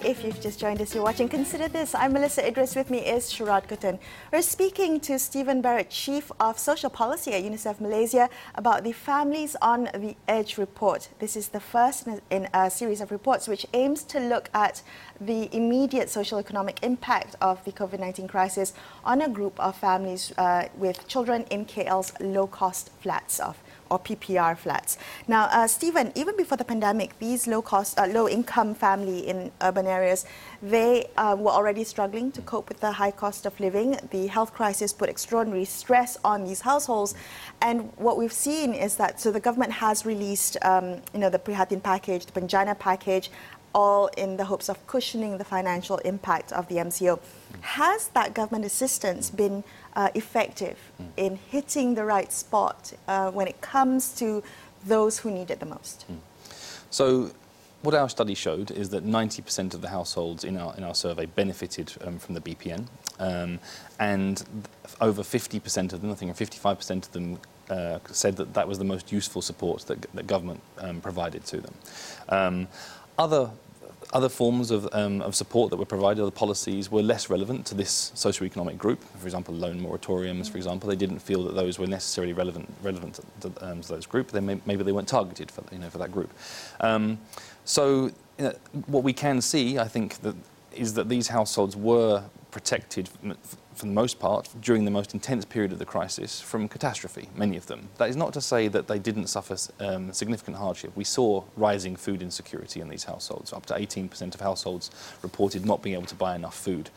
If you've just joined us, you're watching Consider This. I'm Melissa Idris. With me is Sharad Kuttan. We're speaking to Stephen Barrett, Chief of Social Policy at UNICEF Malaysia, about the Families on the Edge report. This is the first in a series of reports which aims to look at the immediate social economic impact of the COVID-19 crisis on a group of families with children in KL's low-cost flats or PPR flats. Now, Stephen, even before the pandemic, these low-income family in urban areas, they were already struggling to cope with the high cost of living. The health crisis put extraordinary stress on these households, and what we've seen is that the government has released, the Prihatin package, the Penjana package, all in the hopes of cushioning the financial impact of the MCO. Has that government assistance been effective in hitting the right spot when it comes to those who need it the most? So what our study showed is that 90% of the households in our survey benefited from the BPN, and over 50% of them, I think 55% of them, said that that was the most useful support that government provided to them. Other forms of support that were provided, other policies, were less relevant to this socioeconomic group. For example, loan moratoriums, for example, they didn't feel that those were necessarily relevant to those group. Maybe they weren't targeted for that group. What we can see, I think, is that these households were protected for the most part during the most intense period of the crisis from catastrophe, many of them. That is not to say that they didn't suffer significant hardship. We saw rising food insecurity in these households. Up to 18% of households reported not being able to buy enough food.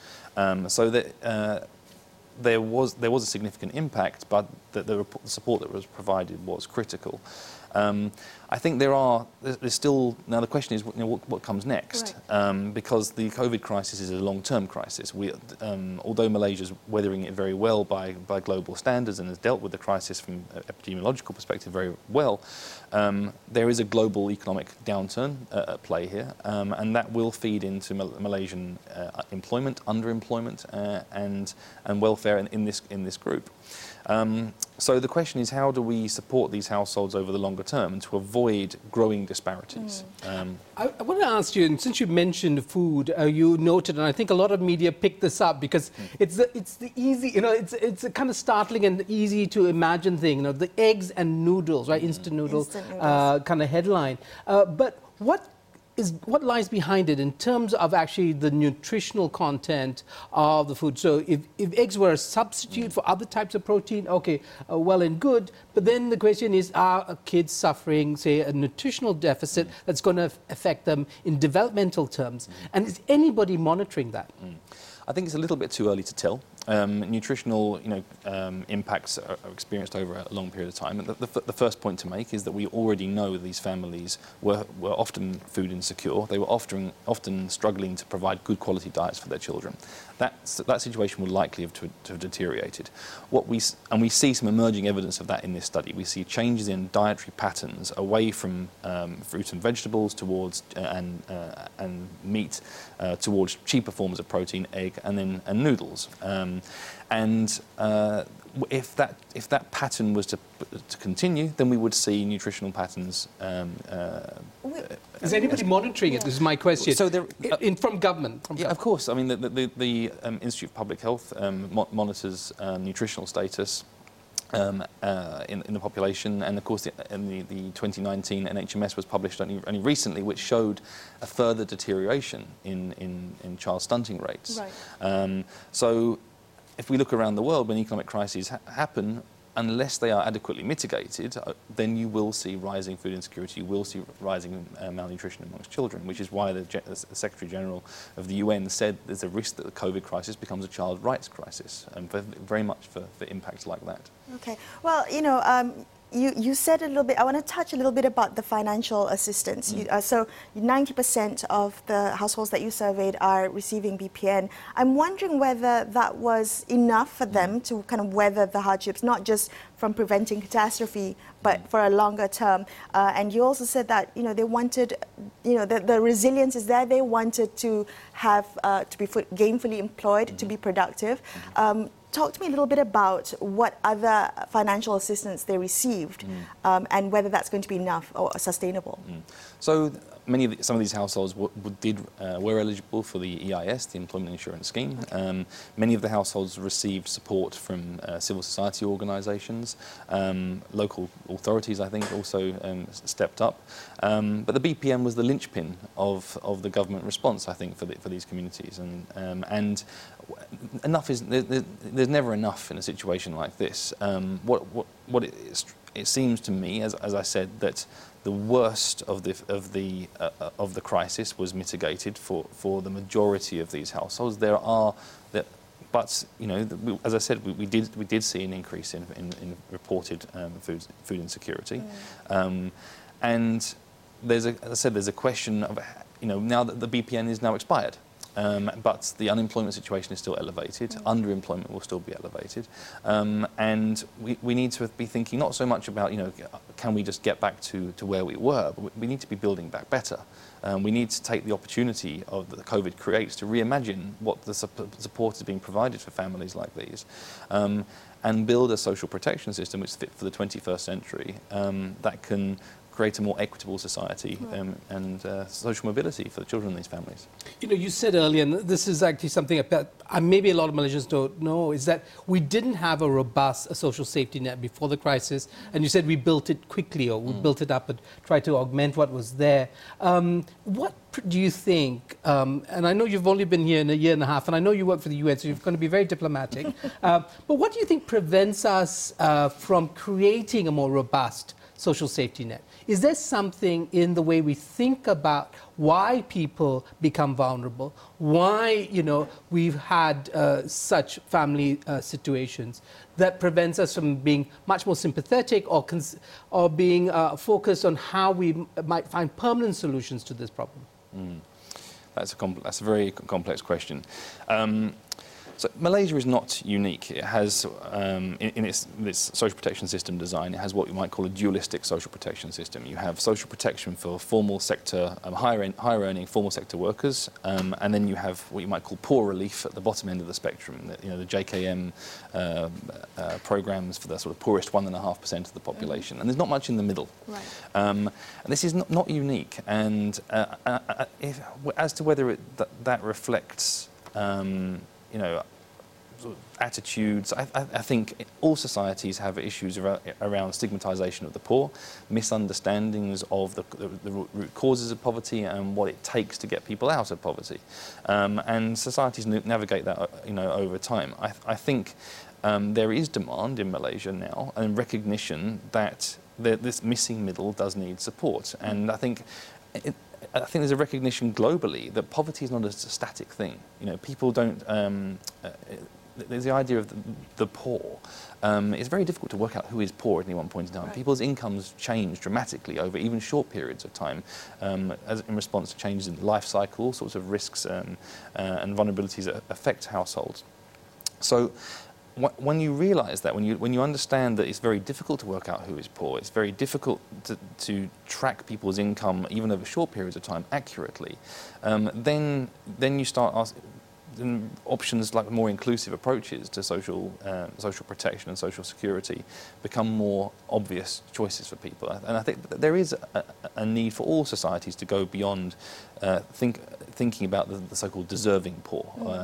There was a significant impact, but the support that was provided was critical. I think there's still, now the question is, what comes next? Right. Because the COVID crisis is a long-term crisis. Although Malaysia's weathering it very well by global standards and has dealt with the crisis from an epidemiological perspective very well, there is a global economic downturn at play here, and that will feed into Malaysian employment, underemployment, and welfare in this group. So the question is, how do we support these households over the longer term to avoid growing disparities? I want to ask you, and since you mentioned food, you noted, and I think a lot of media picked this up because it's the easy, it's a kind of startling and easy to imagine thing, the eggs and noodles, right? Instant noodles. Kind of headline. But what lies behind it in terms of actually the nutritional content of the food? So if eggs were a substitute for other types of protein, okay, well and good, but then the question is, are kids suffering, say, a nutritional deficit that's going to affect them in developmental terms? And is anybody monitoring that? I think it's a little bit too early to tell. Nutritional, impacts are experienced over a long period of time. And the first point to make is that we already know these families were often food insecure. They were often struggling to provide good quality diets for their children. That situation would likely have deteriorated. We see some emerging evidence of that in this study. We see changes in dietary patterns away from fruit and vegetables towards and meat towards cheaper forms of protein, egg, and noodles. If that pattern was to continue, then we would see nutritional patterns. Is anybody monitoring it? This is my question. So from government. Of course. I mean, the Institute of Public Health monitors nutritional status in the population, and of course the 2019 NHMS was published only recently, which showed a further deterioration in child stunting rates. Right. So if we look around the world, when economic crises happen, unless they are adequately mitigated, then you will see rising food insecurity, you will see rising malnutrition amongst children, which is why the Secretary General of the UN said there's a risk that the COVID crisis becomes a child rights crisis, and very much for impacts like that. Okay. Well, you said a little bit, I want to touch a little bit about the financial assistance. So 90% of the households that you surveyed are receiving BPN. I'm wondering whether that was enough for them to kind of weather the hardships, not just from preventing catastrophe, but for a longer term. And you also said that, they wanted, the resilience is there. They wanted to have, to be gainfully employed, to be productive. Talk to me a little bit about what other financial assistance they received and whether that's going to be enough or sustainable. So some of these households were eligible for the EIS, the Employment Insurance Scheme. Many of the households received support from civil society organisations. Local authorities, I think, also stepped up. But the BPN was the linchpin of the government response, I think, for these communities. And enough is there's never enough in a situation like this. It seems to me, as I said, that the worst of the crisis was mitigated for the majority of these households. But you know, as I said, we did see an increase in reported food insecurity, and as I said, there's a question of, you know, now that the BPN is now expired. But the unemployment situation is still elevated, underemployment will still be elevated, and we need to be thinking not so much about, you know, can we just get back to where we were, but we need to be building back better. We need to take the opportunity that the COVID creates to reimagine what the support is being provided for families like these, and build a social protection system which is fit for the 21st century, that can create a more equitable society and social mobility for the children in these families. You know, you said earlier, and this is actually something that maybe a lot of Malaysians don't know, is that we didn't have a robust social safety net before the crisis, and you said we built it quickly, or we built it up and tried to augment what was there. What do you think, and I know you've only been here in a year and a half, and I know you work for the UN, so you're going to be very diplomatic, but what do you think prevents us from creating a more robust social safety net? Is there something in the way we think about why people become vulnerable, why, you know, we've had such family situations that prevents us from being much more sympathetic or being focused on how we might find permanent solutions to this problem? That's a very complex question. So Malaysia is not unique. It has, in its social protection system design, it has what you might call a dualistic social protection system. You have social protection for formal sector, higher earning formal sector workers, and then you have what you might call poor relief at the bottom end of the spectrum. You know, the JKM programs for the sort of poorest 1.5% of the population, and there's not much in the middle. Right. And this is not unique. And as to whether that reflects, you know, sort of attitudes, I think all societies have issues around stigmatisation of the poor, misunderstandings of the root causes of poverty and what it takes to get people out of poverty, and societies navigate that, you know, over time. I think there is demand in Malaysia now and recognition that this missing middle does need support, and I think there's a recognition globally that poverty is not a static thing. You know, people don't. There's the idea of the poor. It's very difficult to work out who is poor at any one point in time. Right. People's incomes change dramatically over even short periods of time, as in response to changes in the life cycle, all sorts of risks and vulnerabilities that affect households. So, when you realise that, when you understand that it's very difficult to work out who is poor, it's very difficult to track people's income even over short periods of time accurately, then you start asking options like more inclusive approaches to social protection and social security become more obvious choices for people. And I think that there is a need for all societies to go beyond thinking about the so-called deserving poor,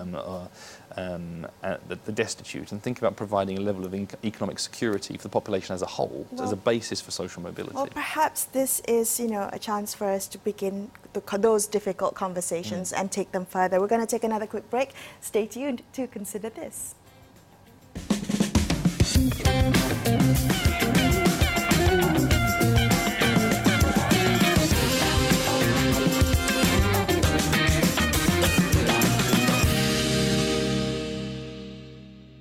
the destitute, and think about providing a level of economic security for the population as a whole, as a basis for social mobility. Well, perhaps this is, you know, a chance for us to begin those difficult conversations and take them further. We're going to take another quick break. Stay tuned to Consider This.